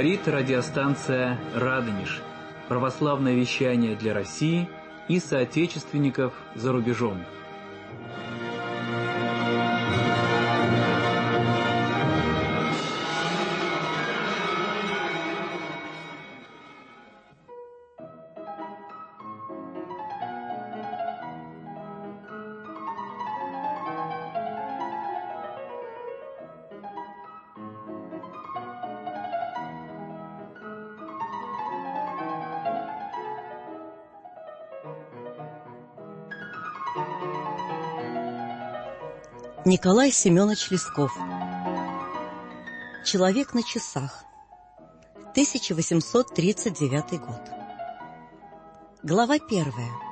Говорит радиостанция «Радонеж». Православное вещание для России и соотечественников за рубежом. Николай Семенович Лесков. Человек на часах. 1839 год. Глава 1.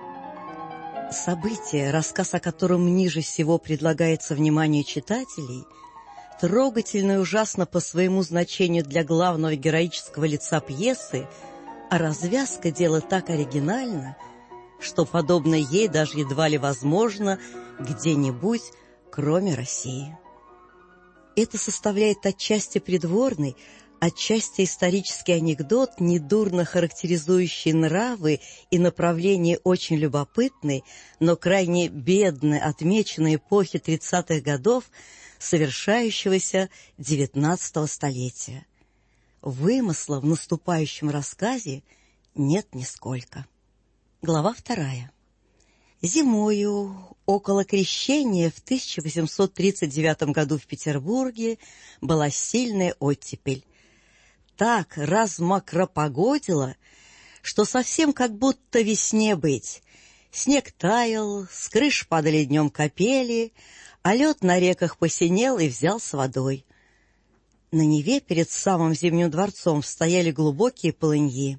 Событие, рассказ о котором ниже всего предлагается вниманию читателей, трогательно и ужасно по своему значению для главного героического лица пьесы, а развязка дела так оригинальна, что подобное ей даже едва ли возможно где-нибудь, кроме России. Это составляет отчасти придворный, отчасти исторический анекдот, недурно характеризующий нравы и направления очень любопытной, но крайне бедной, отмеченной эпохи 30-х годов совершающегося XIX столетия. Вымысла в наступающем рассказе нет нисколько. Глава 2. Зимою, около Крещения, в 1839 году в Петербурге была сильная оттепель. Так размокропогодило, что совсем как будто весне быть. Снег таял, с крыш падали днем капели, а лед на реках посинел и взял с водой. На Неве перед самым Зимним дворцом стояли глубокие полыньи.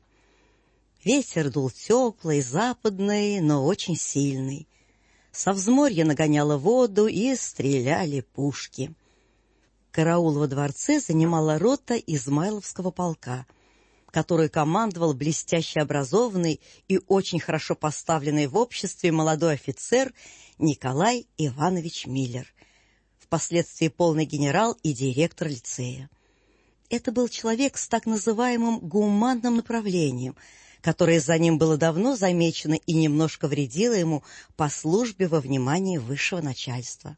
Ветер дул теплый, западный, но очень сильный. Со взморья нагоняло воду, и стреляли пушки. Караул во дворце занимала рота Измайловского полка, который командовал блестяще образованный и очень хорошо поставленный в обществе молодой офицер Николай Иванович Миллер, впоследствии полный генерал и директор лицея. Это был человек с так называемым гуманным направлением, которое за ним было давно замечено и немножко вредило ему по службе во внимании высшего начальства.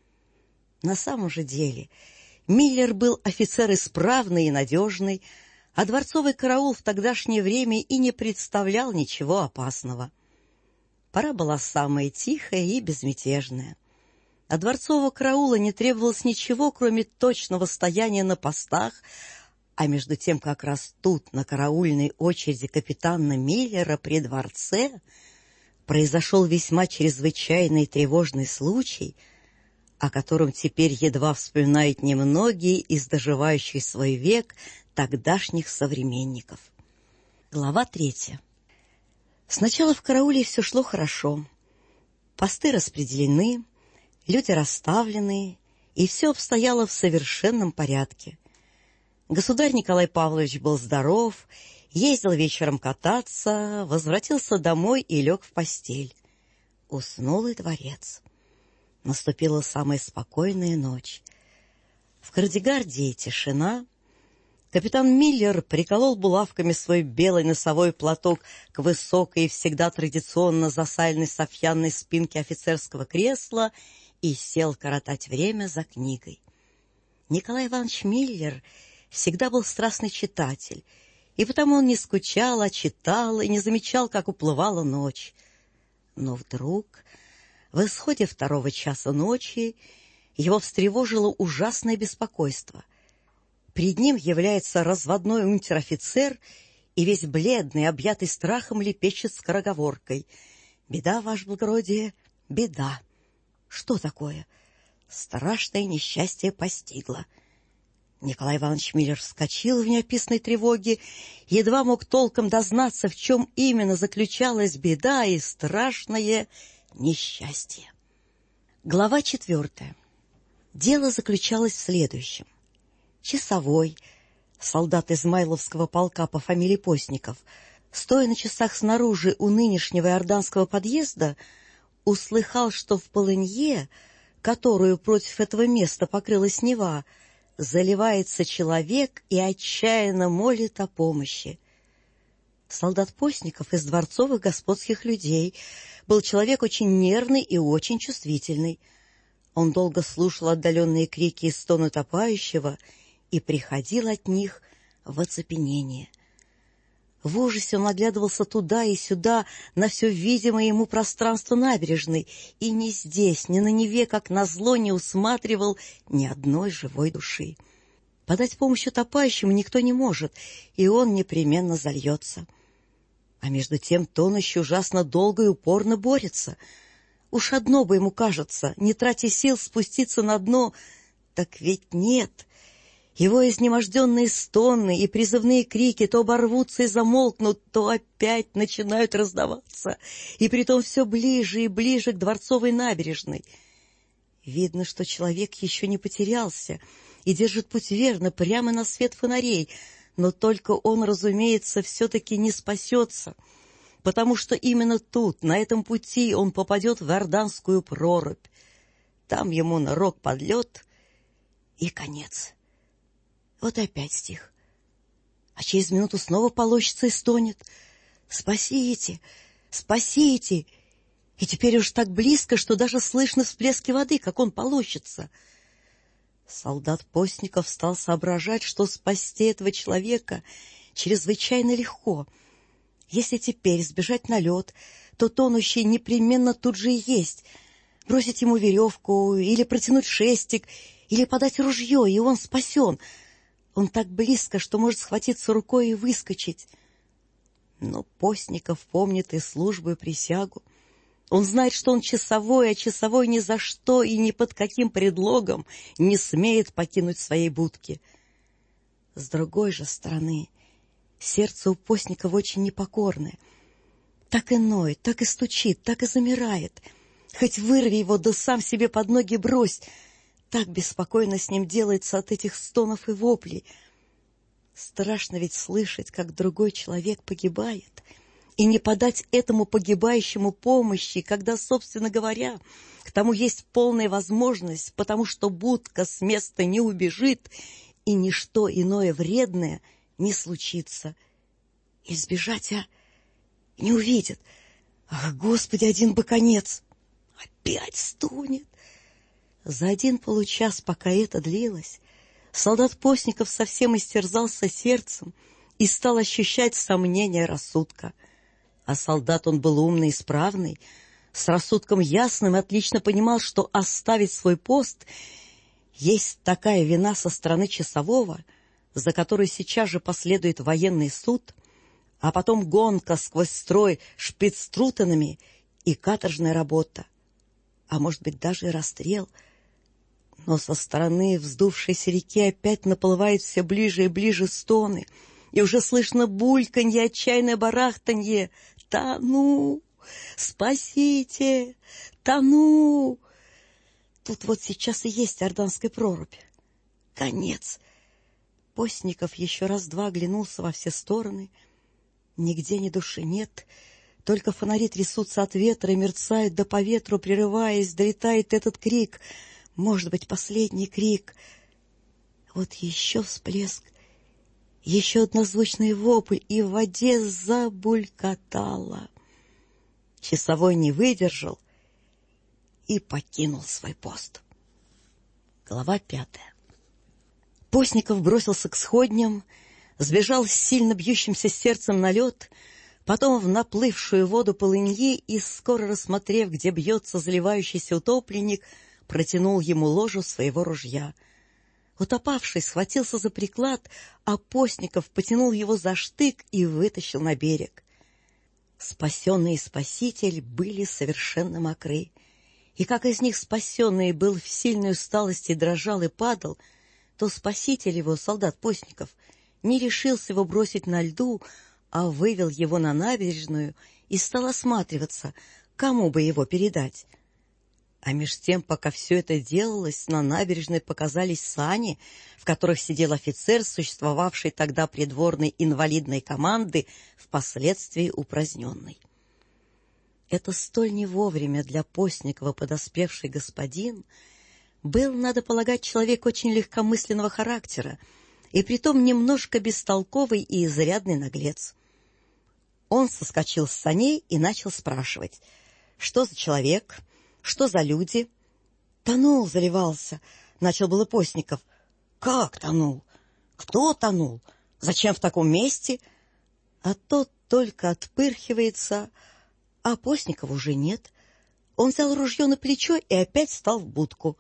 На самом же деле Миллер был офицер исправный и надежный, а дворцовый караул в тогдашнее время и не представлял ничего опасного. Пора была самая тихая и безмятежная. От дворцового караула не требовалось ничего, кроме точного стояния на постах, а между тем как раз тут, на караульной очереди капитана Миллера при дворце, произошел весьма чрезвычайный тревожный случай, о котором теперь едва вспоминают немногие из доживающих свой век тогдашних современников. Глава 3. Сначала в карауле все шло хорошо. Посты распределены, люди расставлены, и все обстояло в совершенном порядке. Государь Николай Павлович был здоров, ездил вечером кататься, возвратился домой и лег в постель. Уснул и дворец. Наступила самая спокойная ночь. В Кардегардии тишина. Капитан Миллер приколол булавками свой белый носовой платок к высокой и всегда традиционно засаленной софьянной спинке офицерского кресла и сел коротать время за книгой. Николай Иванович Миллер всегда был страстный читатель, и потому он не скучал, а читал и не замечал, как уплывала ночь. Но вдруг, в исходе 2 часа ночи, его встревожило ужасное беспокойство. Пред ним является разводной унтер-офицер и весь бледный, объятый страхом, лепечет скороговоркой: «Беда, ваше благородие, беда». «Что такое?» «Страшное несчастье постигло». Николай Иванович Миллер вскочил в неописанной тревоге, едва мог толком дознаться, в чем именно заключалась беда и страшное несчастье. Глава 4. Дело заключалось в следующем. Часовой, солдат Измайловского полка по фамилии Постников, стоя на часах снаружи у нынешнего иорданского подъезда, услыхал, что в полынье, которую против этого места покрылась Нева, заливается человек и отчаянно молит о помощи. Солдат Постников из дворцовых господских людей был человек очень нервный и очень чувствительный. Он долго слушал отдаленные крики и стоны утопающего и приходил от них в оцепенение. В ужасе он оглядывался туда и сюда, на все видимое ему пространство набережной, и ни здесь, ни на Неве, как назло, не усматривал ни одной живой души. Подать помощь утопающему никто не может, и он непременно зальется. А между тем тонущий ужасно долго и упорно борется. Уж одно бы ему кажется, не тратя сил спуститься на дно, так ведь нет. Его изнеможденные стоны и призывные крики то оборвутся и замолкнут, то опять начинают раздаваться, и притом все ближе и ближе к дворцовой набережной. Видно, что человек еще не потерялся и держит путь верно, прямо на свет фонарей, но только он, разумеется, все-таки не спасется, потому что именно тут, на этом пути, он попадет в Иорданскую прорубь. Там ему на рог под лед и конец. Вот и опять стих. А через минуту снова полощется и стонет: «Спасите! Спасите!» И теперь уж так близко, что даже слышно всплески воды, как он полощется. Солдат Постников стал соображать, что спасти этого человека чрезвычайно легко. Если теперь сбежать на лед, то тонущий непременно тут же и есть. Бросить ему веревку, или протянуть шестик, или подать ружье, и он спасен. Он так близко, что может схватиться рукой и выскочить. Но Постников помнит и службу, и присягу. Он знает, что он часовой, а часовой ни за что и ни под каким предлогом не смеет покинуть своей будки. С другой же стороны, сердце у Постникова очень непокорное. Так и ноет, так и стучит, так и замирает. Хоть вырви его, да сам себе под ноги брось. Так беспокойно с ним делается от этих стонов и воплей. Страшно ведь слышать, как другой человек погибает, и не подать этому погибающему помощи, когда, собственно говоря, к тому есть полная возможность, потому что будка с места не убежит, и ничто иное вредное не случится. И сбежать, не увидит. Ах, Господи, один бы конец! Опять стонет. За один получас, пока это длилось, солдат Постников совсем истерзался сердцем и стал ощущать сомнения рассудка. А солдат он был умный и справный, с рассудком ясным, и отлично понимал, что оставить свой пост есть такая вина со стороны часового, за которой сейчас же последует военный суд, а потом гонка сквозь строй шпицтрутенами и каторжная работа, а может быть даже и расстрел. Но со стороны вздувшейся реки опять наплывают все ближе и ближе стоны, и уже слышно бульканье, отчаянное барахтанье. «Тону! Спасите! Тону!» Тут вот сейчас и есть Иорданская прорубь. Конец. Постников еще раз-два оглянулся во все стороны. Нигде ни души нет, только фонари трясутся от ветра и мерцают, да по ветру, прерываясь, долетает этот крик. Может быть, последний крик. Вот еще всплеск, еще однозвучный вопль, и в воде забулькотало. Часовой не выдержал и покинул свой пост. Глава 5. Постников бросился к сходням, сбежал с сильно бьющимся сердцем на лед, потом в наплывшую воду полыньи и, скоро рассмотрев, где бьется заливающийся утопленник, протянул ему ложу своего ружья. Утопавший схватился за приклад, а Постников потянул его за штык и вытащил на берег. Спасенный и спаситель были совершенно мокры, и как из них спасенный был в сильной усталости, дрожал и падал, то спаситель его, солдат Постников, не решился его бросить на льду, а вывел его на набережную и стал осматриваться, кому бы его передать. А меж тем, пока все это делалось, на набережной показались сани, в которых сидел офицер, существовавший тогда придворной инвалидной команды, впоследствии упраздненной. Это столь не вовремя для Постникова подоспевший господин был, надо полагать, человек очень легкомысленного характера, и притом немножко бестолковый и изрядный наглец. Он соскочил с саней и начал спрашивать, что за человек, что за люди. «Тонул, заливался», — начал было Постников. «Как тонул? Кто тонул? Зачем в таком месте?» А тот только отпырхивается, а Постникова уже нет. Он взял ружье на плечо и опять встал в будку.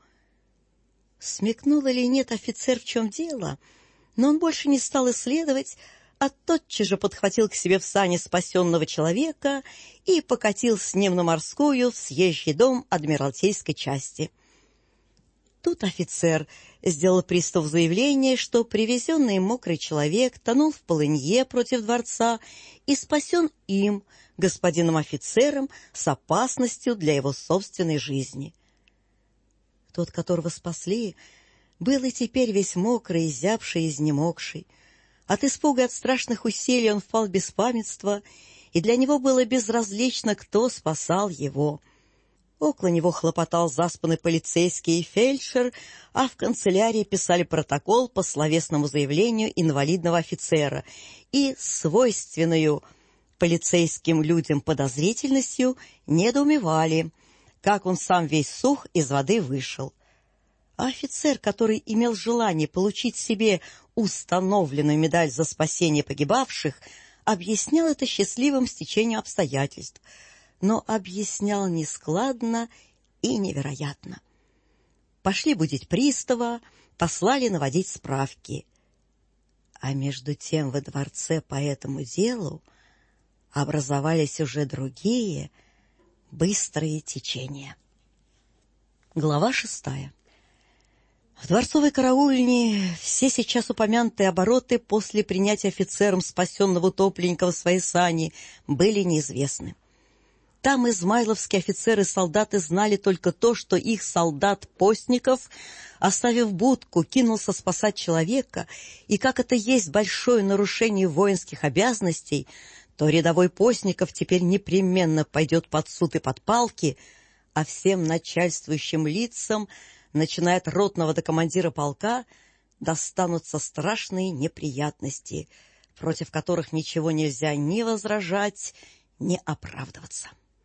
Смекнул или нет офицер, в чем дело, но он больше не стал исследовать, а тотчас же подхватил к себе в сани спасенного человека и покатил с ним на Морскую в съезжий дом Адмиралтейской части. Тут офицер сделал пристав заявление, что привезенный мокрый человек тонул в полынье против дворца и спасен им, господином офицером, с опасностью для его собственной жизни. Тот, которого спасли, был и теперь весь мокрый, изябший, изнемогший. От испуга, от страшных усилий он впал в беспамятство, и для него было безразлично, кто спасал его. Около него хлопотал заспанный полицейский и фельдшер, а в канцелярии писали протокол по словесному заявлению инвалидного офицера и свойственную полицейским людям подозрительностью недоумевали, как он сам весь сух из воды вышел. А офицер, который имел желание получить себе установленную медаль за спасение погибавших, объяснял это счастливым стечением обстоятельств, но объяснял нескладно и невероятно. Пошли будить пристава, послали наводить справки. А между тем во дворце по этому делу образовались уже другие быстрые течения. Глава 6. В дворцовой караульне все сейчас упомянутые обороты после принятия офицером спасенного утопленника в свои сани были неизвестны. Там измайловские офицеры и солдаты знали только то, что их солдат Постников, оставив будку, кинулся спасать человека, и как это есть большое нарушение воинских обязанностей, то рядовой Постников теперь непременно пойдет под суд и под палки, а всем начальствующим лицам, начиная от ротного до командира полка, достанутся страшные неприятности, против которых ничего нельзя ни возражать, ни оправдываться.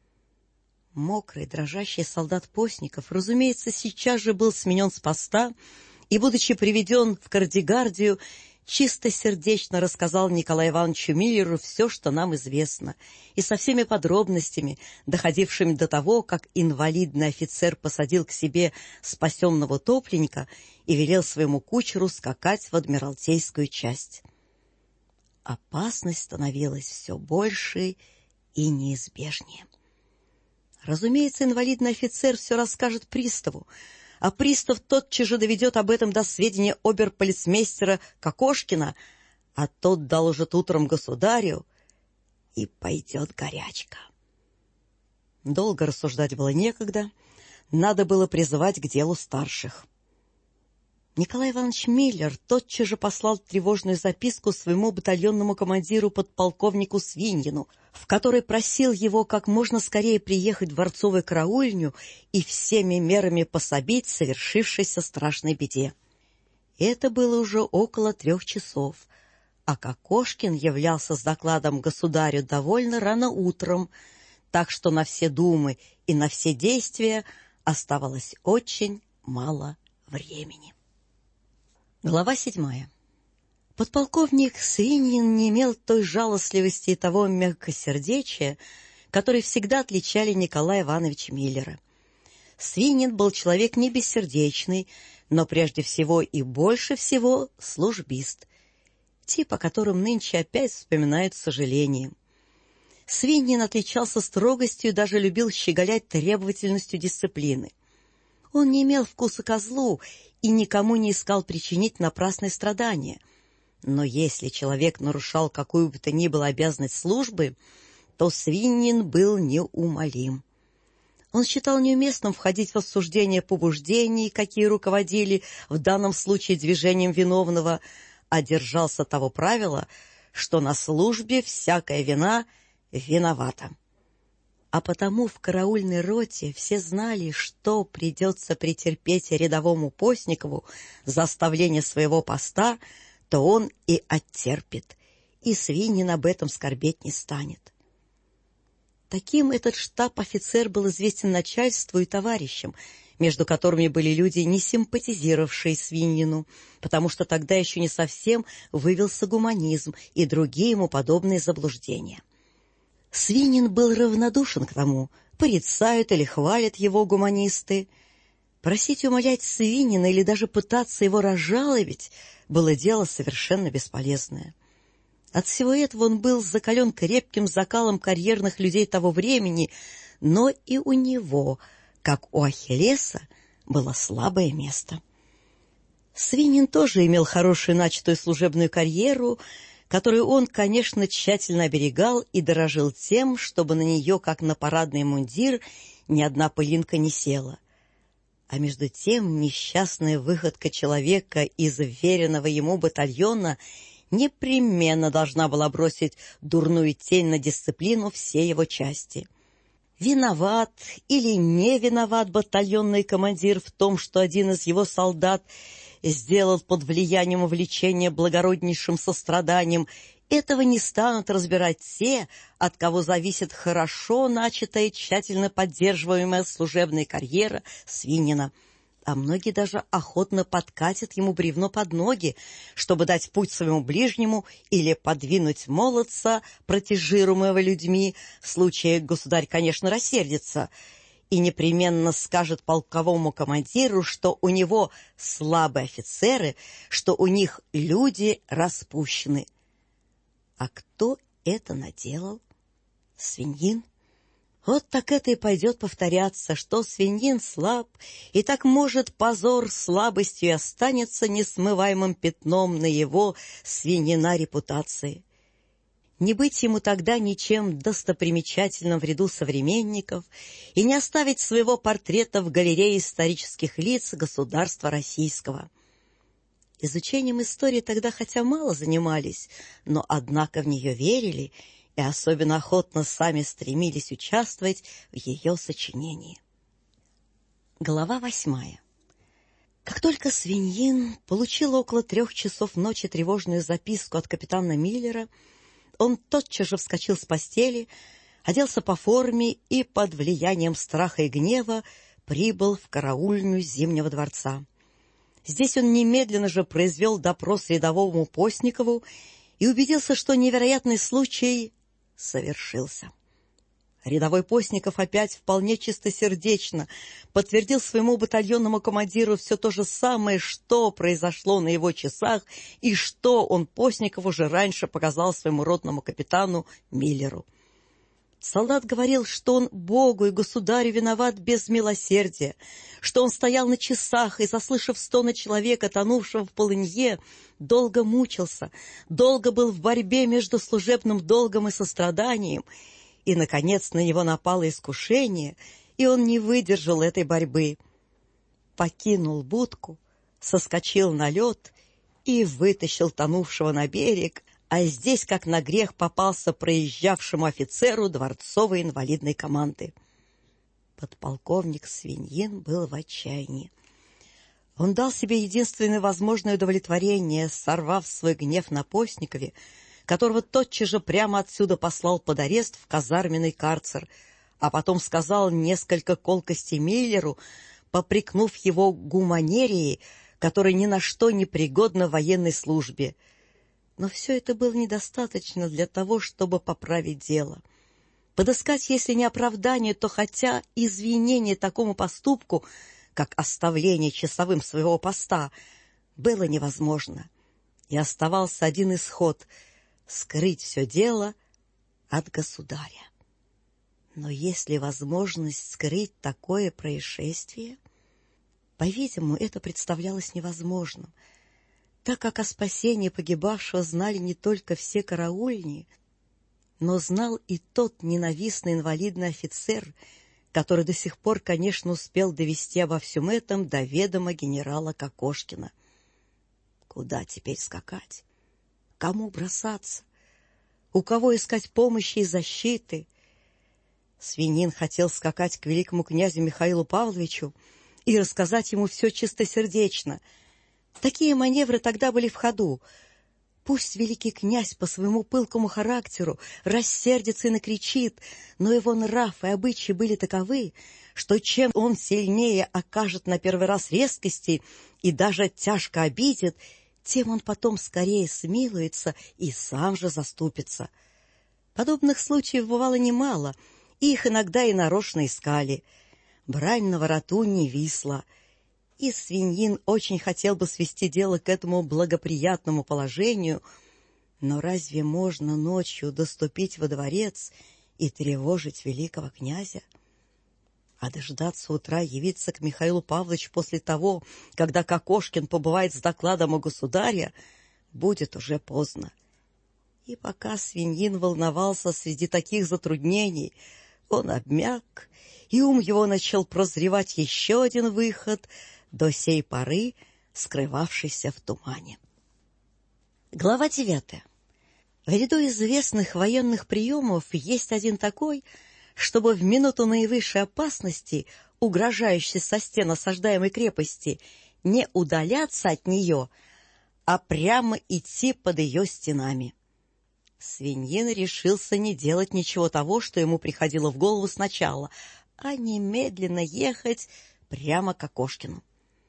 Мокрый, дрожащий солдат Постников, разумеется, сейчас же был сменен с поста и, будучи приведен в кардигардию, чистосердечно рассказал Николаю Ивановичу Миллеру все, что нам известно, и со всеми подробностями, доходившими до того, как инвалидный офицер посадил к себе спасенного утопленника и велел своему кучеру скакать в Адмиралтейскую часть. Опасность становилась все больше и неизбежнее. Разумеется, инвалидный офицер все расскажет приставу, а пристав тотчас же доведет об этом до сведения оберполицмейстера Кокошкина, а тот доложит утром государю, и пойдет горячка. Долго рассуждать было некогда, надо было призывать к делу старших. Николай Иванович Миллер тотчас же послал тревожную записку своему батальонному командиру подполковнику Свиньину, в которой просил его как можно скорее приехать в дворцовую караульню и всеми мерами пособить совершившейся страшной беде. Это было уже около 3 часов, а Кокошкин являлся с докладом государю довольно рано утром, так что на все думы и на все действия оставалось очень мало времени. Глава 7. Подполковник Свиньин не имел той жалостливости и того мягкосердечия, которые всегда отличали Николая Ивановича Миллера. Свиньин был человек не бессердечный, но прежде всего и больше всего службист, тип, о котором нынче опять вспоминают с сожалением. Свиньин отличался строгостью и даже любил щеголять требовательностью дисциплины. Он не имел вкуса ко злу и никому не искал причинить напрасные страдания. Но если человек нарушал какую бы то ни было обязанность службы, то Свиньин был неумолим. Он считал неуместным входить в обсуждение побуждений, какие руководили в данном случае движением виновного, а держался того правила, что на службе всякая вина виновата. А потому в караульной роте все знали, что придется претерпеть рядовому Постникову за оставление своего поста, то он и оттерпит, и Свинин об этом скорбеть не станет. Таким этот штаб-офицер был известен начальству и товарищам, между которыми были люди, не симпатизировавшие Свинину, потому что тогда еще не совсем вывелся гуманизм и другие ему подобные заблуждения. Свинин был равнодушен к тому, порицают или хвалят его гуманисты. Просить и умолять Свинина или даже пытаться его разжалобить было дело совершенно бесполезное. От всего этого он был закален крепким закалом карьерных людей того времени, но и у него, как у Ахиллеса, было слабое место. Свинин тоже имел хорошую начатую служебную карьеру, которую он, конечно, тщательно оберегал и дорожил тем, чтобы на нее, как на парадный мундир, ни одна пылинка не села. А между тем несчастная выходка человека из веренного ему батальона непременно должна была бросить дурную тень на дисциплину всей его части. Виноват или не виноват батальонный командир в том, что один из его солдат сделал под влиянием увлечения благороднейшим состраданием, этого не станут разбирать те, от кого зависит хорошо начатая и тщательно поддерживаемая служебная карьера Свинина. А многие даже охотно подкатят ему бревно под ноги, чтобы дать путь своему ближнему или подвинуть молодца, протежируемого людьми. В случае государь, конечно, рассердится и непременно скажет полковому командиру, что у него слабые офицеры, что у них люди распущены. А кто это наделал? Свиньин? Вот так это и пойдет повторяться, что Свиньин слаб, и так, может, позор слабостью и останется несмываемым пятном на его, Свиньина, репутации. Не быть ему тогда ничем достопримечательным в ряду современников и не оставить своего портрета в галерее исторических лиц государства российского. Изучением истории тогда хотя мало занимались, но, однако, в нее верили и особенно охотно сами стремились участвовать в ее сочинении. Глава 8. Как только Свиньин получил около 3 часов ночи тревожную записку от капитана Миллера, он тотчас же вскочил с постели, оделся по форме и под влиянием страха и гнева прибыл в караульню Зимнего дворца. Здесь он немедленно же произвел допрос рядовому Постникову и убедился, что невероятный случай совершился. Рядовой Постников опять вполне чистосердечно подтвердил своему батальонному командиру все то же самое, что произошло на его часах и что он Постников уже раньше показал своему ротному капитану Миллеру. Солдат говорил, что он Богу и государю виноват без милосердия, что он стоял на часах и, заслышав стоны человека, тонувшего в полынье, долго мучился, долго был в борьбе между служебным долгом и состраданием, и, наконец, на него напало искушение, и он не выдержал этой борьбы. Покинул будку, соскочил на лед и вытащил тонувшего на берег, а здесь, как на грех, попался проезжавшему офицеру дворцовой инвалидной команды. Подполковник Свиньин был в отчаянии. Он дал себе единственное возможное удовлетворение, сорвав свой гнев на Постникове, которого тотчас же прямо отсюда послал под арест в казарменный карцер, а потом сказал несколько колкостей Миллеру, попрекнув его гуманерией, которая ни на что не пригодна в военной службе. Но все это было недостаточно для того, чтобы поправить дело. Подыскать, если не оправдание, то хотя извинение такому поступку, как оставление часовым своего поста, было невозможно. И оставался один исход — скрыть все дело от государя. Но есть ли возможность скрыть такое происшествие? По-видимому, это представлялось невозможным, так как о спасении погибавшего знали не только все караульни, но знал и тот ненавистный инвалидный офицер, который до сих пор, конечно, успел довести обо всем этом до ведома генерала Кокошкина. Куда теперь скакать? Кому бросаться? У кого искать помощи и защиты? Свинин хотел скакать к великому князю Михаилу Павловичу и рассказать ему все чистосердечно. Такие маневры тогда были в ходу. Пусть великий князь по своему пылкому характеру рассердится и накричит, но его нрав и обычаи были таковы, что чем он сильнее окажет на первый раз резкости и даже тяжко обидит, тем он потом скорее смилуется и сам же заступится. Подобных случаев бывало немало, и их иногда и нарочно искали. Брань на вороту не висла. И Свиньин очень хотел бы свести дело к этому благоприятному положению, но разве можно ночью доступить во дворец и тревожить великого князя? А дождаться утра явиться к Михаилу Павловичу после того, когда Кокошкин побывает с докладом у государя, будет уже поздно. И пока Свиньин волновался среди таких затруднений, он обмяк, и ум его начал прозревать еще один выход, до сей поры скрывавшийся в тумане. Глава 9. В ряду известных военных приемов есть один такой, чтобы в минуту наивысшей опасности, угрожающей со стен осаждаемой крепости, не удаляться от нее, а прямо идти под ее стенами. Свиньин решился не делать ничего того, что ему приходило в голову сначала, а немедленно ехать прямо к Кокошкину.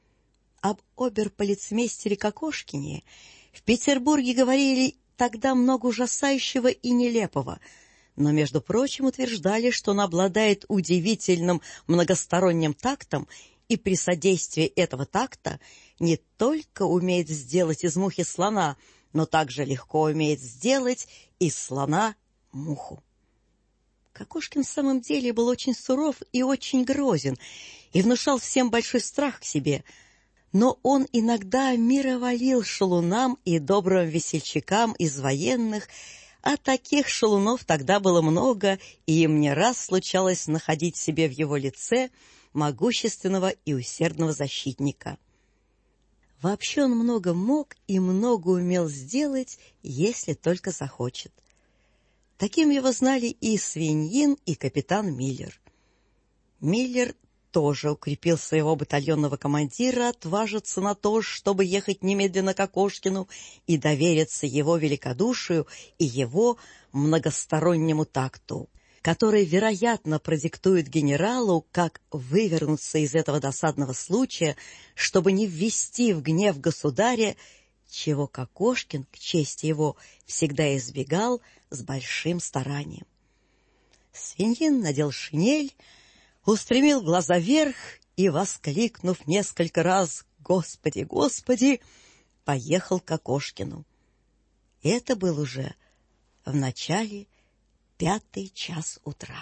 Об обер-полицмейстере Кокошкине в Петербурге говорили тогда много ужасающего и нелепого, но, между прочим, утверждали, что он обладает удивительным многосторонним тактом и при содействии этого такта не только умеет сделать из мухи слона, но также легко умеет сделать из слона муху. Кокошкин в самом деле был очень суров и очень грозен, и внушал всем большой страх к себе, но он иногда мироволил шалунам и добрым весельчакам из военных, а таких шалунов тогда было много, и им не раз случалось находить себе в его лице могущественного и усердного защитника. Вообще он много мог и много умел сделать, если только захочет. Таким его знали и Свиньин, и капитан Миллер. Миллер тоже укрепил своего батальонного командира отважиться на то, чтобы ехать немедленно к Кокошкину и довериться его великодушию и его многостороннему такту, который, вероятно, продиктует генералу, как вывернуться из этого досадного случая, чтобы не ввести в гнев государя, чего Кокошкин, к чести его, всегда избегал с большим старанием. Свиньин надел шинель, устремил глаза вверх и, воскликнув несколько раз «Господи, Господи!», поехал к Кокошкину. Это был уже в начале 5 час утра.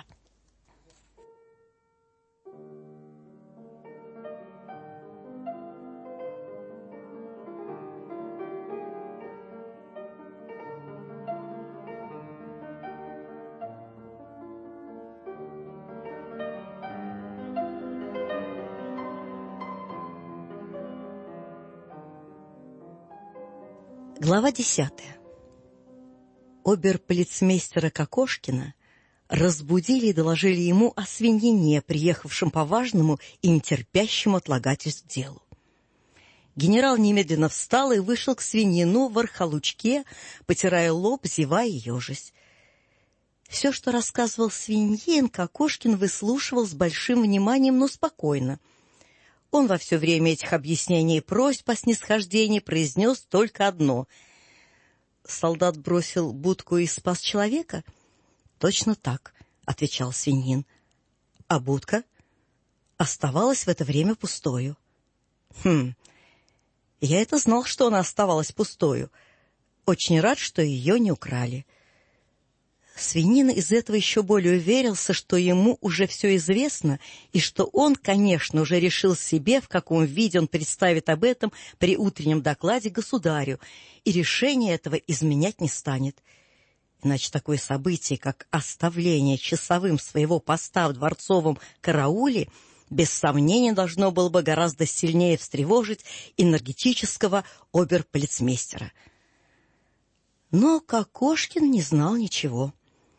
Глава 10. Обер-полицмейстера Кокошкина разбудили и доложили ему о Свиньине, приехавшем по важному и нетерпящему отлагательств делу. Генерал немедленно встал и вышел к Свиньину в архалучке, потирая лоб, зевая и ежась. Все, что рассказывал Свиньин, Кокошкин выслушивал с большим вниманием, но спокойно. Он во все время этих объяснений и просьб о снисхождении произнес только одно. «Солдат бросил будку и спас человека?» «Точно так», — отвечал Свиньин. «А будка?» «Оставалась в это время пустою». Я это знал, что она оставалась пустою. Очень рад, что ее не украли». Свинин из этого еще более уверился, что ему уже все известно, и что он, конечно, уже решил себе, в каком виде он представит об этом при утреннем докладе государю, и решение этого изменять не станет. Иначе такое событие, как оставление часовым своего поста в дворцовом карауле, без сомнения должно было бы гораздо сильнее встревожить энергетического обер-полицмейстера. Но Кокошкин не знал ничего.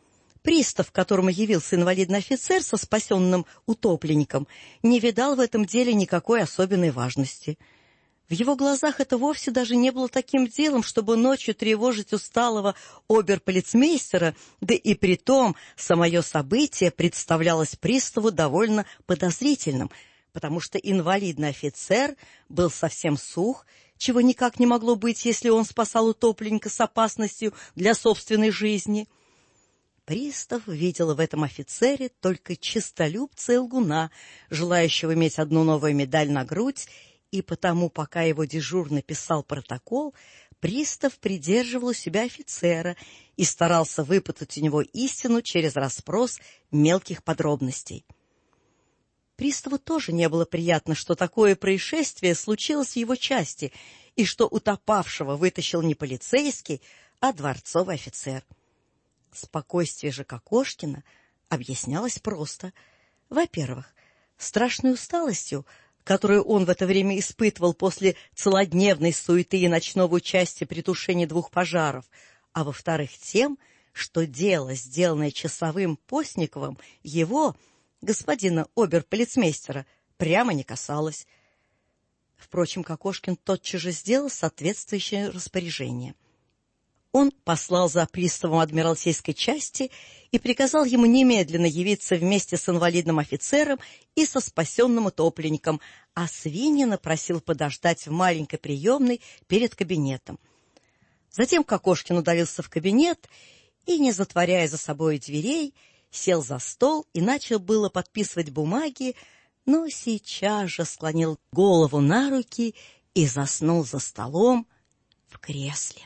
Пристав, к которому явился инвалидный офицер со спасенным утопленником, не видал в этом деле никакой особенной важности. В его глазах это вовсе даже не было таким делом, чтобы ночью тревожить усталого оберполицмейстера, да и притом самое событие представлялось приставу довольно подозрительным, потому что инвалидный офицер был совсем сух, чего никак не могло быть, если он спасал утопленника с опасностью для собственной жизни. Пристав видел в этом офицере только чистолюбца и лгуна, желающего иметь одну новую медаль на грудь, и потому, пока его дежурный писал протокол, пристав придерживал у себя офицера и старался выпытать у него истину через расспрос мелких подробностей. Приставу тоже не было приятно, что такое происшествие случилось в его части, и что утопавшего вытащил не полицейский, а дворцовый офицер. Спокойствие же Кокошкина объяснялось просто. Во-первых, страшной усталостью, которую он в это время испытывал после целодневной суеты и ночного участия при тушении 2 пожаров, а во-вторых, тем, что дело, сделанное часовым Постниковым, его, господина оберполицмейстера, прямо не касалось. Впрочем, Кокошкин тотчас же сделал соответствующее распоряжение. Он послал за приставом адмиралтейской части и приказал ему немедленно явиться вместе с инвалидным офицером и со спасенным утопленником, а Свинина просил подождать в маленькой приемной перед кабинетом. Затем Кокошкин удалился в кабинет и, не затворяя за собой дверей, сел за стол и начал было подписывать бумаги, но сейчас же склонил голову на руки и заснул за столом в кресле.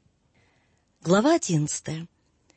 Глава 11.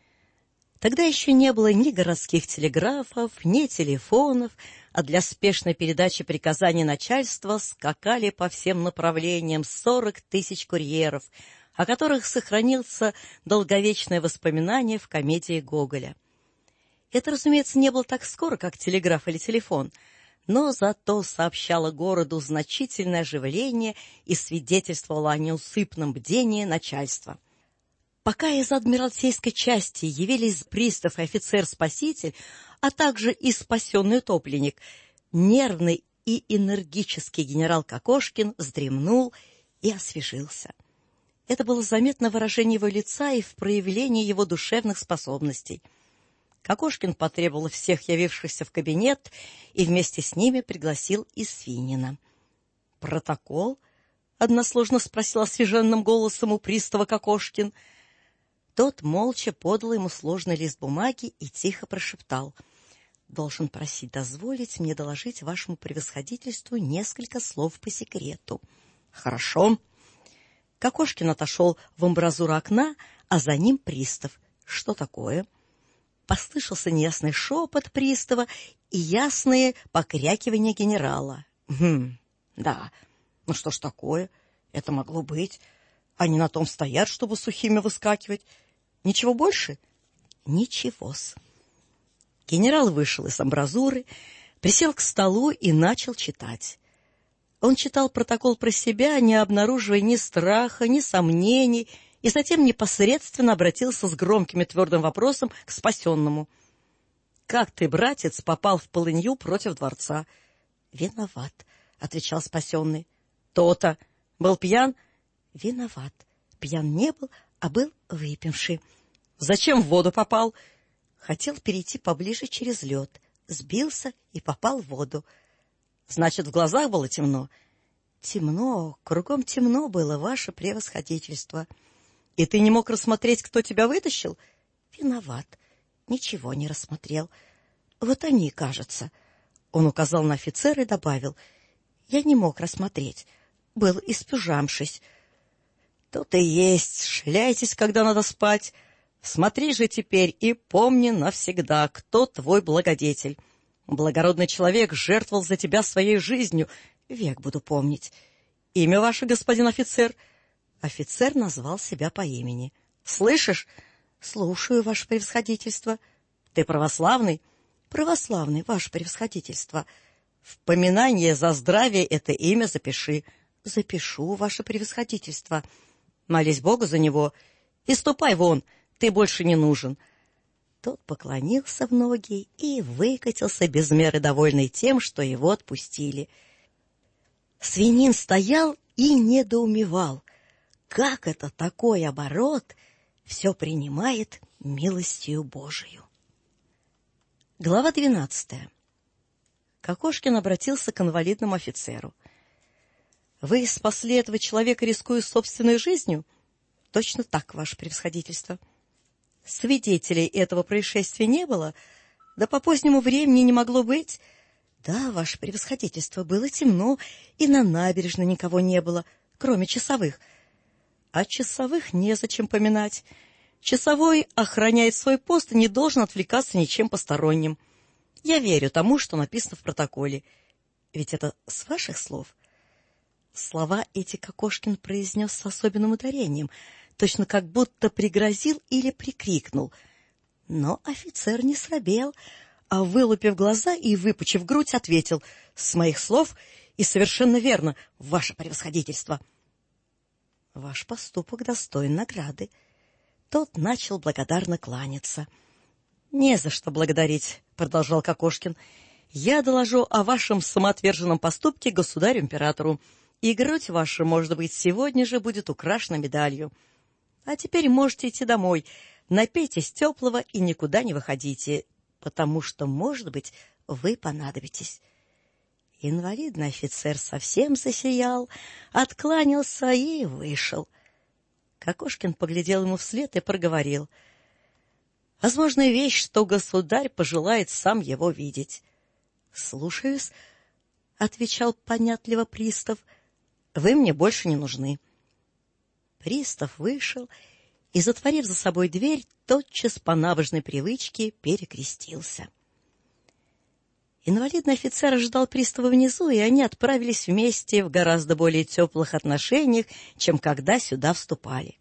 Тогда еще не было ни городских телеграфов, ни телефонов, а для спешной передачи приказаний начальства скакали по всем направлениям 40 тысяч курьеров, о которых сохранился долговечное воспоминание в комедии Гоголя. Это, разумеется, не было так скоро, как телеграф или телефон, но зато сообщало городу значительное оживление и свидетельствовало о неусыпном бдении начальства. Пока из адмиралтейской части явились пристав и офицер-спаситель, а также и спасенный утопленник, нервный и энергический генерал Кокошкин вздремнул и освежился. Это было заметно в выражении его лица и в проявлении его душевных способностей. Кокошкин потребовал всех явившихся в кабинет и вместе с ними пригласил и Свинина. «Протокол?» — односложно спросил освеженным голосом у пристава Кокошкин. Тот молча подал ему сложный лист бумаги и тихо прошептал: «Должен просить дозволить мне доложить вашему превосходительству несколько слов по секрету». «Хорошо». Кокошкин отошел в амбразуру окна, а за ним пристав. «Что такое?» Послышался неясный шепот пристава и ясные покрякивания генерала. Да, ну что ж такое? Это могло быть. Они на том стоят, чтобы сухими выскакивать. Ничего больше?» «Ничего-с». Генерал вышел из амбразуры, присел к столу и начал читать. Он читал протокол про себя, не обнаруживая ни страха, ни сомнений, и затем непосредственно обратился с громким и твердым вопросом к спасенному. «Как ты, братец, попал в полынью против дворца?» «Виноват», — отвечал спасенный. «То-то. Был пьян?» «Виноват. Пьян не был, а был выпивший». «Зачем в воду попал?» «Хотел перейти поближе через лед. Сбился и попал в воду». «Значит, в глазах было темно?» «Темно, кругом темно было, ваше превосходительство». «И ты не мог рассмотреть, кто тебя вытащил?» «Виноват. Ничего не рассмотрел. Вот они, кажется». Он указал на офицера и добавил: «Я не мог рассмотреть. Был испужавшись». «То-то и есть. Шляйтесь, когда надо спать. Смотри же теперь и помни навсегда, кто твой благодетель. Благородный человек жертвовал за тебя своей жизнью. Век буду помнить. Имя ваше, господин офицер?» Офицер назвал себя по имени. «Слышишь?» «Слушаю, ваше превосходительство». «Ты православный?» «Православный, ваше превосходительство». «В поминание за здравие это имя запиши». «Запишу, ваше превосходительство». «Молись Богу за него и ступай вон, ты больше не нужен». Тот поклонился в ноги и выкатился без меры довольный тем, что его отпустили. Свинин стоял и недоумевал, как это такой оборот все принимает милостью Божию. Глава 12. Кокошкин обратился к инвалидному офицеру. «Вы спасли этого человека, рискуя собственной жизнью?» «Точно так, ваше превосходительство». «Свидетелей этого происшествия не было? Да по позднему времени не могло быть?» «Да, ваше превосходительство, было темно, и на набережной никого не было, кроме часовых». «А часовых незачем поминать. Часовой охраняет свой пост и не должен отвлекаться ничем посторонним. Я верю тому, что написано в протоколе. Ведь это с ваших слов?» Слова эти Кокошкин произнес с особенным ударением, точно как будто пригрозил или прикрикнул. Но офицер не срабел, а, вылупив глаза и выпучив грудь, ответил: «С моих слов и совершенно верно, ваше превосходительство». «Ваш поступок достоин награды». Тот начал благодарно кланяться. «Не за что благодарить», — продолжал Кокошкин. «Я доложу о вашем самоотверженном поступке государю-императору, и грудь ваша, может быть, сегодня же будет украшена медалью. А теперь можете идти домой, напейтесь теплого и никуда не выходите, потому что, может быть, вы понадобитесь». Инвалидный офицер совсем засиял, откланялся и вышел. Кокошкин поглядел ему вслед и проговорил: «Возможная вещь, что государь пожелает сам его видеть». «Слушаюсь», — отвечал понятливо пристав, — «вы мне больше не нужны». Пристав вышел и, затворив за собой дверь, тотчас по набожной привычке перекрестился. Инвалидный офицер ожидал пристава внизу, и они отправились вместе в гораздо более теплых отношениях, чем когда сюда вступали.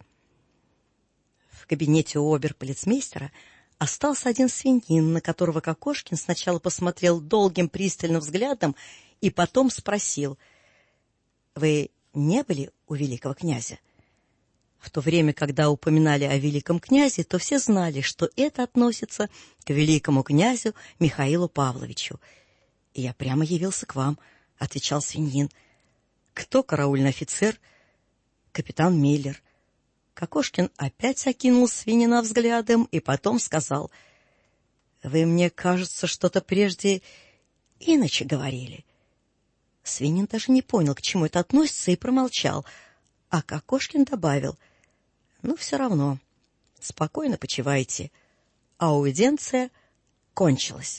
В кабинете у обер-полицмейстера остался один свинин, на которого Кокошкин сначала посмотрел долгим пристальным взглядом и потом спросил: «Вы не были у великого князя?» В то время, когда упоминали о великом князе, то все знали, что это относится к великому князю Михаилу Павловичу. «И я прямо явился к вам», — отвечал свиньин. «Кто караульный офицер?» «Капитан Миллер». Кокошкин опять окинул свинина взглядом и потом сказал: «Вы, мне кажется, что-то прежде иначе говорили». Свинин даже не понял, к чему это относится, и промолчал, а Кокошкин добавил: «Ну, все равно, спокойно почивайте». Аудиенция кончилась.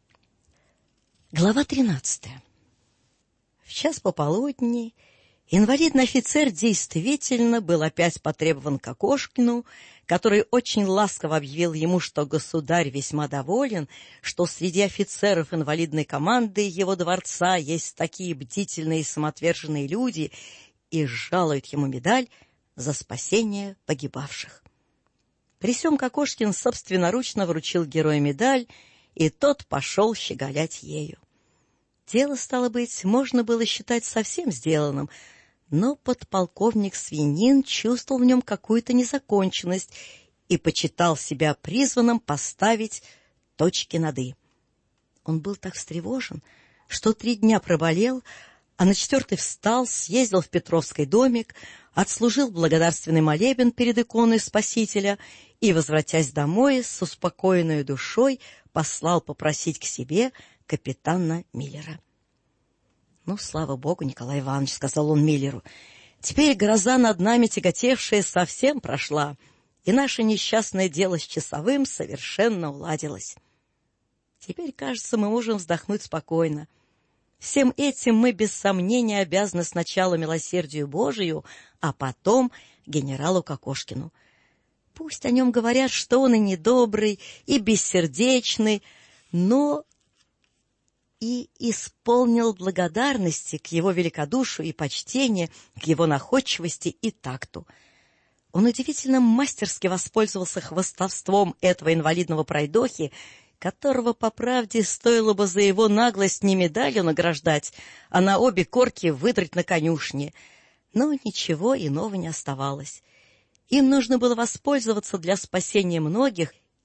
Глава 13. В час пополудни инвалидный офицер действительно был опять потребован к Кокошкину, который очень ласково объявил ему, что государь весьма доволен, что среди офицеров инвалидной команды его дворца есть такие бдительные и самоотверженные люди, и жалует ему медаль за спасение погибавших. При сём Кокошкин собственноручно вручил герою медаль, и тот пошел щеголять ею. Дело, стало быть, можно было считать совсем сделанным, но подполковник Свинин чувствовал в нем какую-то незаконченность и почитал себя призванным поставить точки над «и». Он был так встревожен, что 3 дня проболел, а на 4-й встал, съездил в Петровский домик, отслужил благодарственный молебен перед иконой Спасителя и, возвратясь домой, с успокоенной душой послал попросить к себе капитана Миллера. «Ну, слава богу, Николай Иванович, — сказал он Миллеру, — теперь гроза над нами тяготевшая совсем прошла, и наше несчастное дело с часовым совершенно уладилось. Теперь, кажется, мы можем вздохнуть спокойно. Всем этим мы без сомнения обязаны сначала милосердию Божию, а потом генералу Кокошкину. Пусть о нем говорят, что он и недобрый, и бессердечный, но и исполнил благодарности к его великодушию и почтения, к его находчивости и такту. Он удивительно мастерски воспользовался хвастовством этого инвалидного пройдохи, которого, по правде, стоило бы за его наглость не медалью награждать, а на обе корки выдрать на конюшне. Но ничего иного не оставалось. Им нужно было воспользоваться для спасения многих,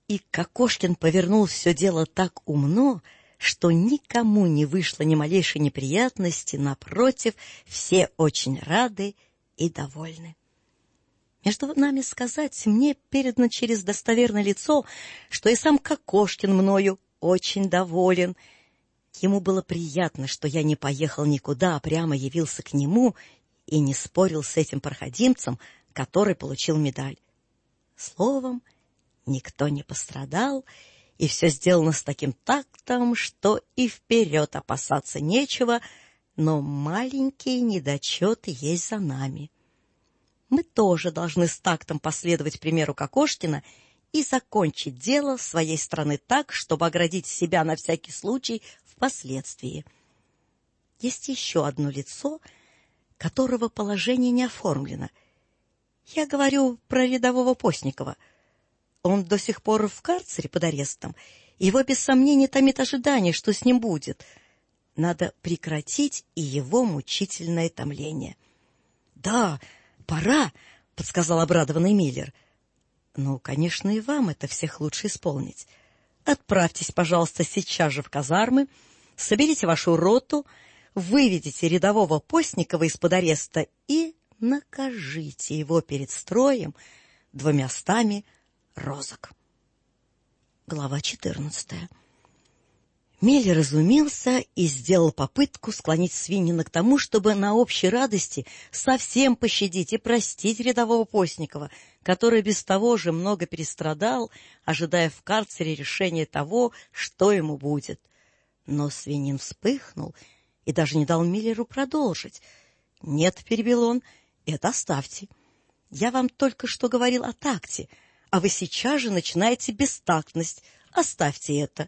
И Кокошкин повернул все дело так умно, что никому не вышло ни малейшей неприятности, напротив, все очень рады и довольны. Между нами сказать, мне передано через достоверное лицо, что и сам Кокошкин мною очень доволен. Ему было приятно, что я не поехал никуда, а прямо явился к нему и не спорил с этим проходимцем, который получил медаль. Словом, никто не пострадал, и все сделано с таким тактом, что и вперед опасаться нечего, но маленькие недочеты есть за нами. Мы тоже должны с тактом последовать примеру Кокошкина и закончить дело с своей стороны так, чтобы оградить себя на всякий случай впоследствии. Есть еще одно лицо, которого положение не оформлено. Я говорю про рядового Постникова. Он до сих пор в карцере под арестом. Его без сомнения томит ожидание, что с ним будет. Надо прекратить и его мучительное томление. — Да, пора, — подсказал обрадованный Миллер. — Ну, конечно, и вам это всех лучше исполнить. Отправьтесь, пожалуйста, сейчас же в казармы, соберите вашу роту, выведите рядового Постникова из-под ареста и накажите его перед строем 200 розок. Глава 14. Миллер изумился и сделал попытку склонить Свинина к тому, чтобы на общей радости совсем пощадить и простить рядового Постникова, который без того же много перестрадал, ожидая в карцере решения того, что ему будет. Но Свинин вспыхнул и даже не дал Миллеру продолжить. — Нет, — перебил он, — это оставьте. Я вам только что говорил о такте, а вы сейчас же начинаете бестактность. Оставьте это.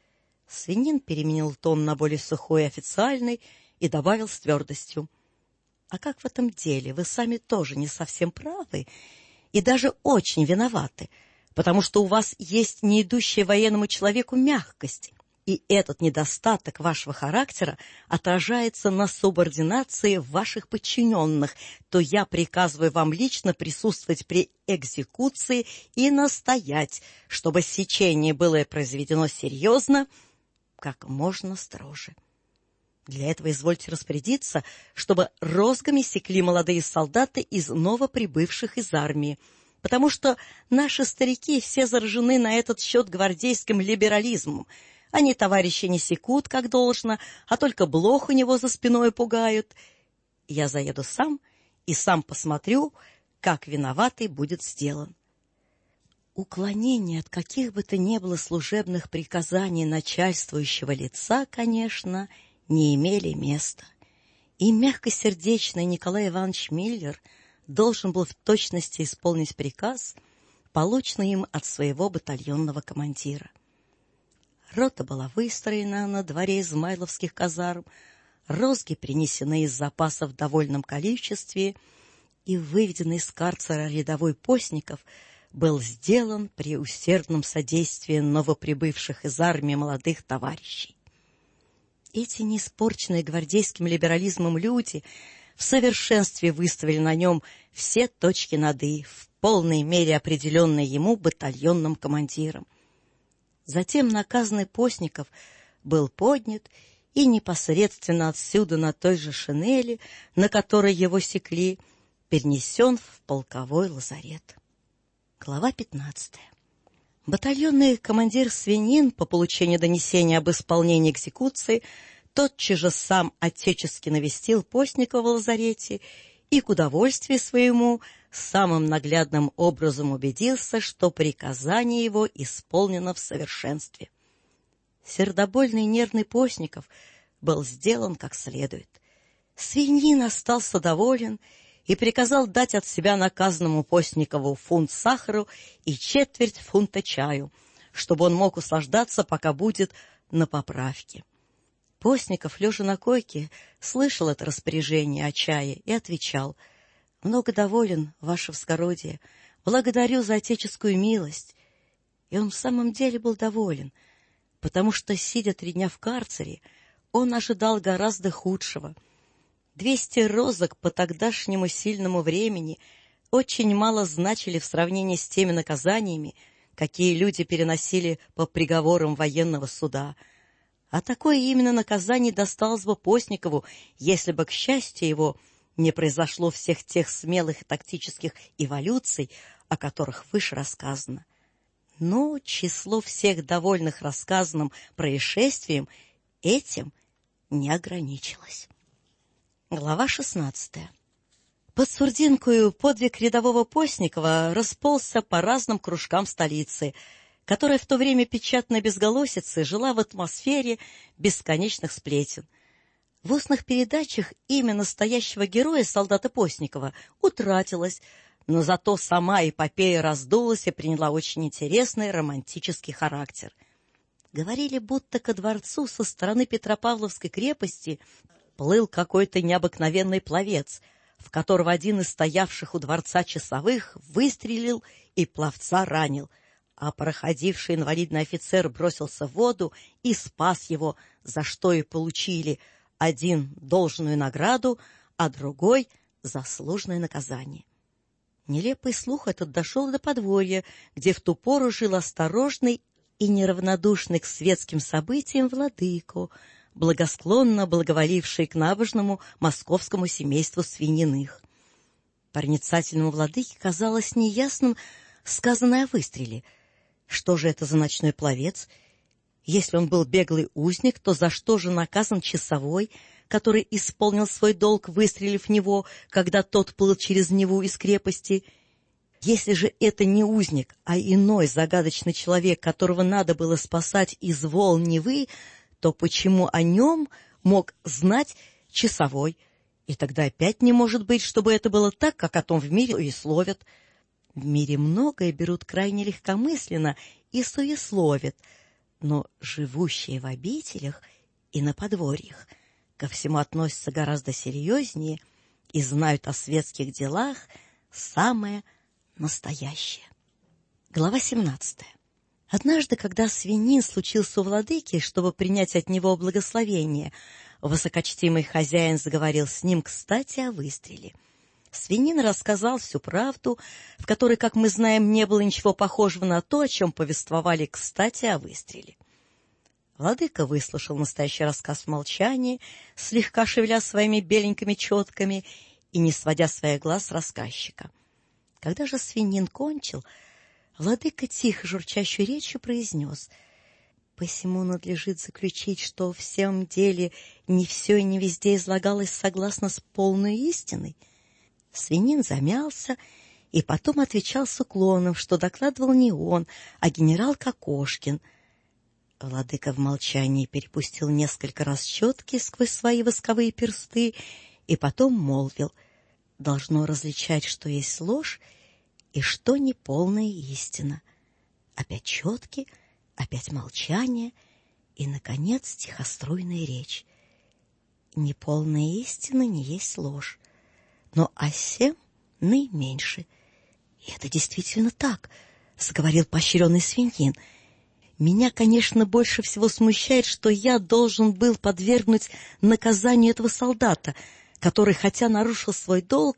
Свинин переменил тон на более сухой и официальный и добавил с твердостью: — А как в этом деле? Вы сами тоже не совсем правы и даже очень виноваты, потому что у вас есть не идущая военному человеку мягкость, и этот недостаток вашего характера отражается на субординации ваших подчиненных, то я приказываю вам лично присутствовать при экзекуции и настоять, чтобы сечение было произведено серьезно, как можно строже. Для этого извольте распорядиться, чтобы розгами секли молодые солдаты из новоприбывших из армии, потому что наши старики все заражены на этот счет гвардейским либерализмом. Они товарищи не секут, как должно, а только блох у него за спиной пугают. Я заеду сам и сам посмотрю, как виноватый будет сделан. Уклонение от каких бы то ни было служебных приказаний начальствующего лица, конечно, не имели места. И мягкосердечный Николай Иванович Миллер должен был в точности исполнить приказ, полученный им от своего батальонного командира. Рота была выстроена на дворе измайловских казарм, розги принесены из запаса в довольном количестве, и выведенный из карцера рядовой Постников был сделан при усердном содействии новоприбывших из армии молодых товарищей. Эти неиспорченные гвардейским либерализмом люди в совершенстве выставили на нем все точки над «и», в полной мере определенные ему батальонным командиром. Затем наказанный Постников был поднят и непосредственно отсюда на той же шинели, на которой его секли, перенесен в полковой лазарет. Глава 15. Батальонный командир Свинин по получению донесения об исполнении экзекуции тотчас же сам отечески навестил Постникова в лазарете и к удовольствию своему самым наглядным образом убедился, что приказание его исполнено в совершенстве. Сердобольный и нервный Постников был сделан как следует. Свинин остался доволен и приказал дать от себя наказанному Постникову фунт сахару и четверть фунта чаю, чтобы он мог услаждаться, пока будет на поправке. Постников, лежа на койке, слышал это распоряжение о чае и отвечал: «Много доволен, ваше всгородие, благодарю за отеческую милость». И он в самом деле был доволен, потому что, сидя 3 дня в карцере, он ожидал гораздо худшего. 200 розок по тогдашнему сильному времени очень мало значили в сравнении с теми наказаниями, какие люди переносили по приговорам военного суда. А такое именно наказание досталось бы Постникову, если бы, к счастью его, не произошло всех тех смелых и тактических эволюций, о которых выше рассказано. Но число всех довольных рассказанным происшествием этим не ограничилось. Глава 16. Под Сурдинкою подвиг рядового Постникова расползся по разным кружкам столицы, которая в то время печатной безголосицы жила в атмосфере бесконечных сплетен. В устных передачах имя настоящего героя солдата Постникова утратилось, но зато сама эпопея раздулась и приняла очень интересный романтический характер. Говорили, будто ко дворцу со стороны Петропавловской крепости плыл какой-то необыкновенный пловец, в которого один из стоявших у дворца часовых выстрелил и пловца ранил, а проходивший инвалидный офицер бросился в воду и спас его, за что и получили один должную награду, а другой заслуженное наказание. Нелепый слух этот дошел до подворья, где в ту пору жил осторожный и неравнодушный к светским событиям владыко, благосклонно благоволивший к набожному московскому семейству Свининых. Проницательному владыке казалось неясным сказанное о выстреле. Что же это за ночной пловец? Если он был беглый узник, то за что же наказан часовой, который исполнил свой долг, выстрелив в него, когда тот плыл через Неву из крепости? Если же это не узник, а иной загадочный человек, которого надо было спасать из волн Невы, то почему о нем мог знать часовой? И тогда опять не может быть, чтобы это было так, как о том в мире и словят. В мире многое берут крайне легкомысленно и суесловят, но живущие в обителях и на подворьях ко всему относятся гораздо серьезнее и знают о светских делах самое настоящее. Глава 17. Однажды, когда Свинин случился у владыки, чтобы принять от него благословение, высокочтимый хозяин заговорил с ним, кстати, о выстреле. Свинин рассказал всю правду, в которой, как мы знаем, не было ничего похожего на то, о чем повествовали, кстати, о выстреле. Владыка выслушал настоящий рассказ в молчании, слегка шевеля своими беленькими четками и не сводя своих глаз с рассказчика. Когда же Свинин кончил, владыка тихо журчащей речью произнес: «Посему надлежит заключить, что в всем деле не все и не везде излагалось согласно с полной истиной». Свинин замялся и потом отвечал с уклоном, что докладывал не он, а генерал Кокошкин. Владыка в молчании перепустил несколько раз четки сквозь свои восковые персты и потом молвил: «Должно различать, что есть ложь и что неполная истина». Опять четки, опять молчание и, наконец, тихоструйная речь. Неполная истина не есть ложь, но о сем наименьше. И это действительно так, заговорил поощренный Свинин. Меня, конечно, больше всего смущает, что я должен был подвергнуть наказанию этого солдата, который, хотя нарушил свой долг,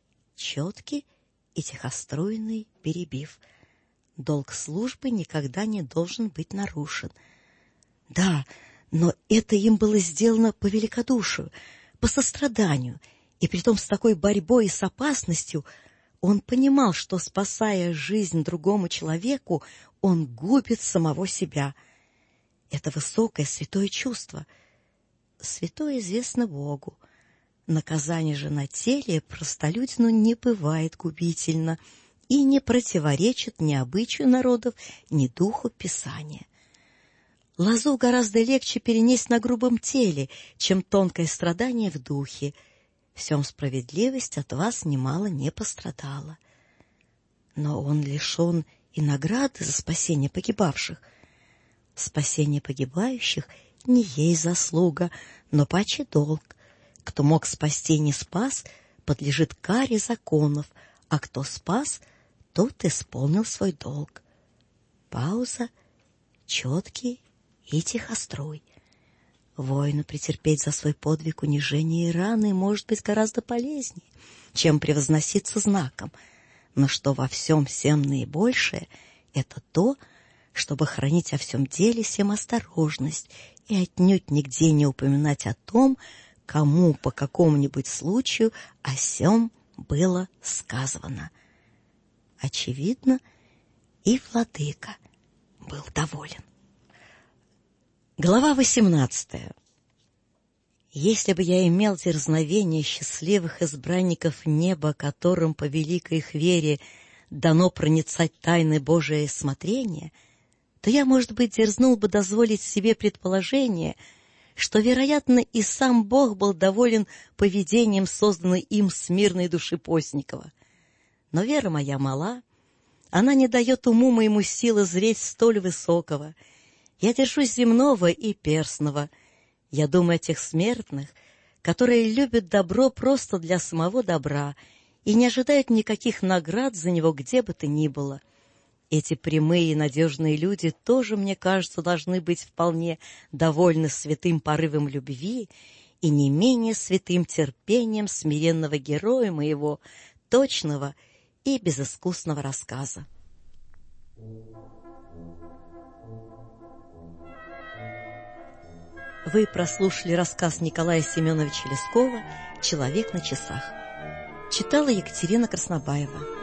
четкий и тихоструйный перебив: долг службы никогда не должен быть нарушен. Да, но это им было сделано по великодушию, по состраданию, и притом с такой борьбой и с опасностью. Он понимал, что, спасая жизнь другому человеку, он губит самого себя. Это высокое святое чувство. Святое известно Богу. Наказание же на теле простолюдину не бывает губительно и не противоречит ни обычаю народов, ни духу Писания. Лозу гораздо легче перенести на грубом теле, чем тонкое страдание в духе. В сем справедливость от вас немало не пострадала. Но он лишен и награды за спасение погибавших. Спасение погибающих не есть заслуга, но паче долг. Кто мог спасти и не спас, подлежит каре законов, а кто спас, тот исполнил свой долг. Пауза, четкий и тихострой. Воину претерпеть за свой подвиг унижение и раны может быть гораздо полезнее, чем превозноситься знаком, но что во всем всем наибольшее это то, чтобы хранить о всем деле сем осторожность и отнюдь нигде не упоминать о том, кому по какому-нибудь случаю о сем было сказано. Очевидно, и владыка был доволен. Глава 18. Если бы я имел дерзновение счастливых избранников неба, которым по великой их вере дано проницать тайны Божие смотрения, то я, может быть, дерзнул бы дозволить себе предположение, что, вероятно, и сам Бог был доволен поведением созданной им смирной души Постникова. Но вера моя мала, она не дает уму моему силы зреть столь высокого. Я держусь земного и перстного. Я думаю о тех смертных, которые любят добро просто для самого добра и не ожидают никаких наград за него где бы то ни было. Эти прямые и надежные люди тоже, мне кажется, должны быть вполне довольны святым порывом любви и не менее святым терпением смиренного героя моего, точного и безыскусного рассказа. Вы прослушали рассказ Николая Семеновича Лескова «Человек на часах». Читала Екатерина Краснобаева.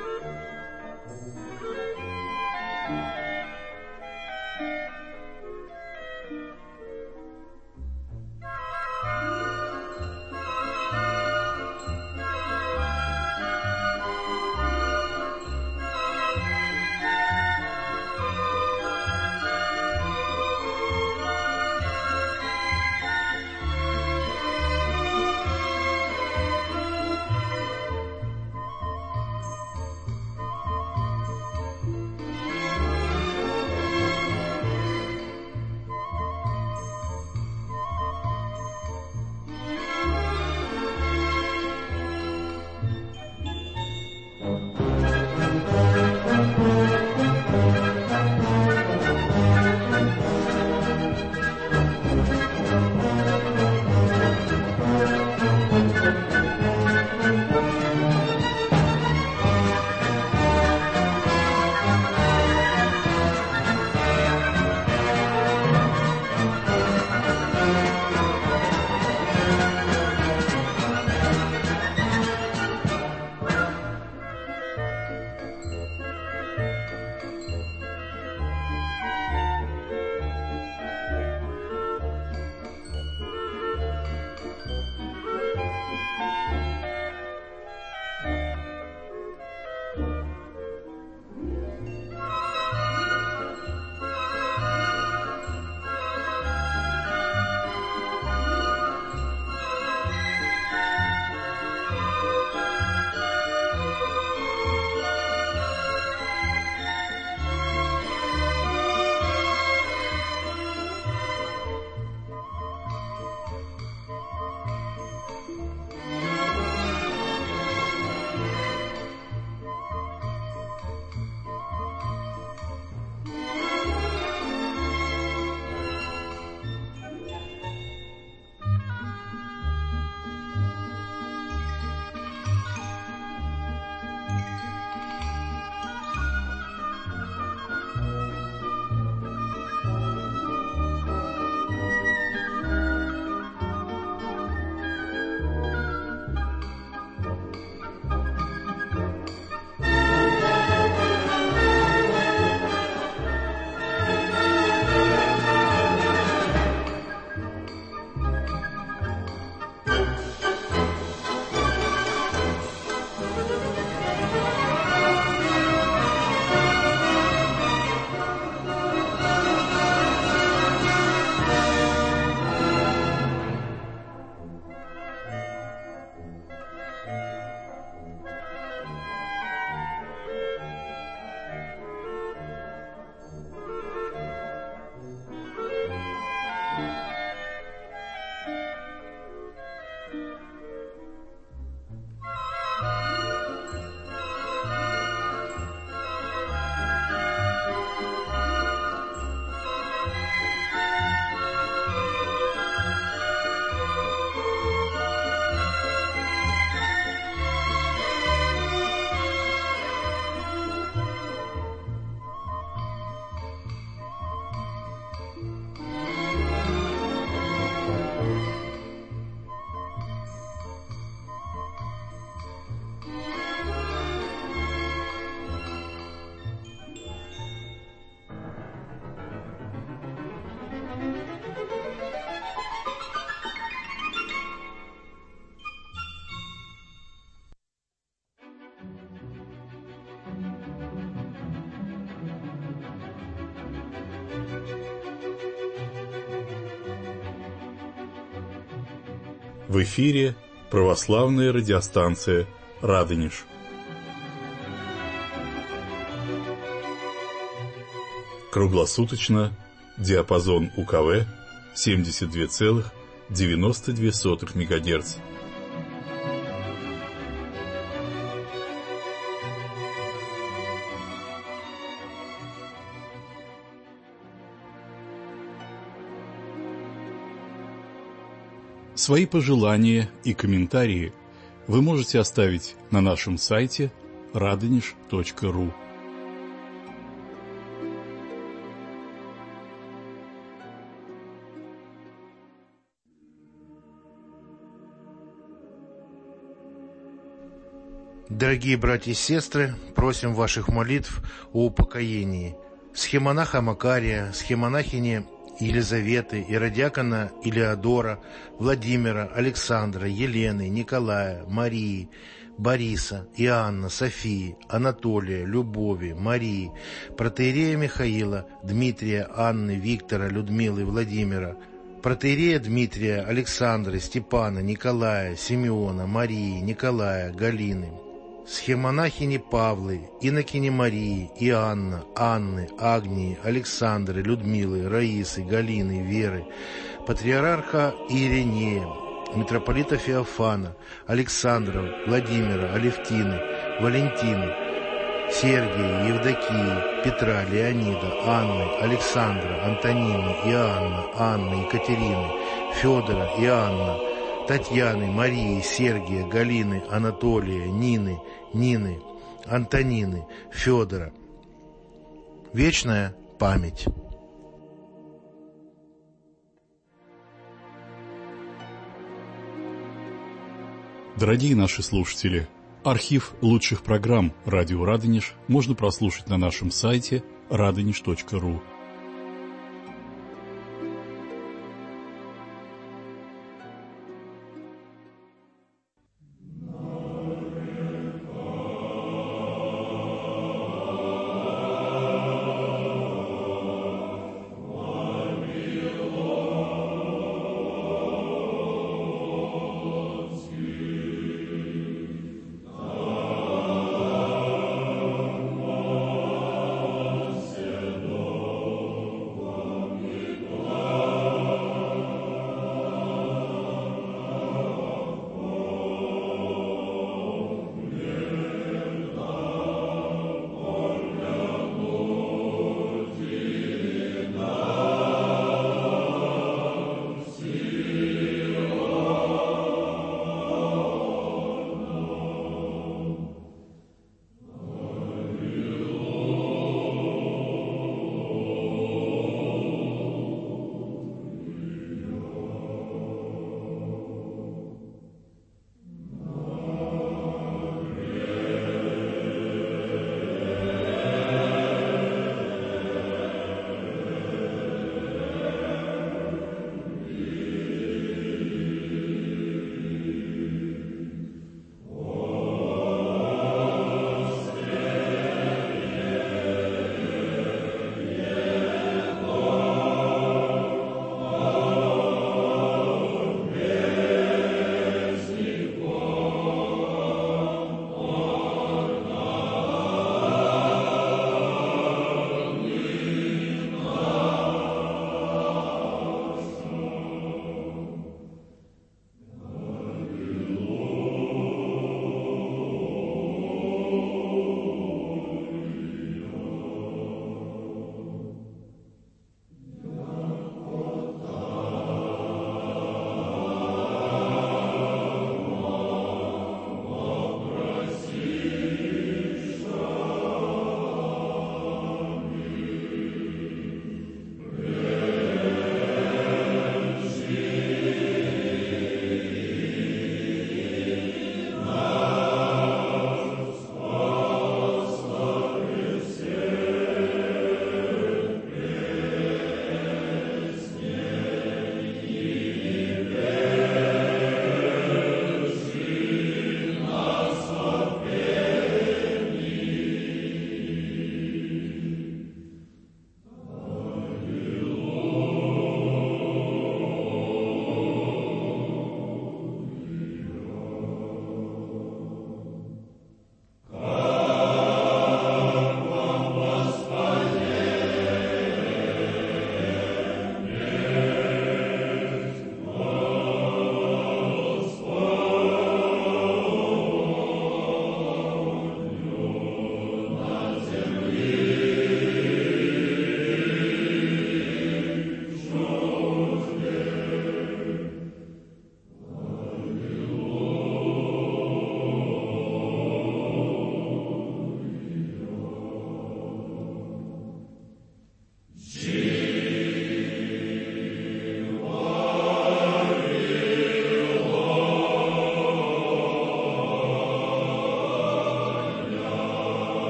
В эфире православная радиостанция «Радонеж». Круглосуточно диапазон УКВ 72,92 МГц. Свои пожелания и комментарии вы можете оставить на нашем сайте radonish.ru. Дорогие братья и сестры, просим ваших молитв о упокоении схемонаха Макария, схемонахини Елизаветы, иродиакона Илеодора, Владимира, Александра, Елены, Николая, Марии, Бориса, Иоанна, Софии, Анатолия, Любови, Марии, протоиерея Михаила, Дмитрия, Анны, Виктора, Людмилы, Владимира, протоиерея Дмитрия, Александра, Степана, Николая, Симеона, Марии, Николая, Галины, схемонахини Павлы, инокини Марии, Иоанна, Анны, Агнии, Александры, Людмилы, Раисы, Галины, Веры, патриарха Иринея, митрополита Феофана, Александра, Владимира, Алевтины, Валентины, Сергия, Евдокии, Петра, Леонида, Анны, Александра, Антонины, Иоанна, Анны, Екатерины, Федора, Иоанна, Татьяны, Марии, Сергия, Галины, Анатолия, Нины, Антонины, Федора. Вечная память. Дорогие наши слушатели, архив лучших программ «Радио Радонеж» можно прослушать на нашем сайте radonish.ru.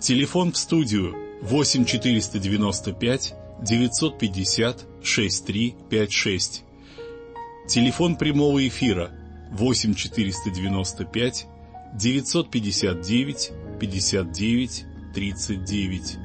Телефон в студию 8 495 950 6356. Телефон прямого эфира 8 495 959 59 39.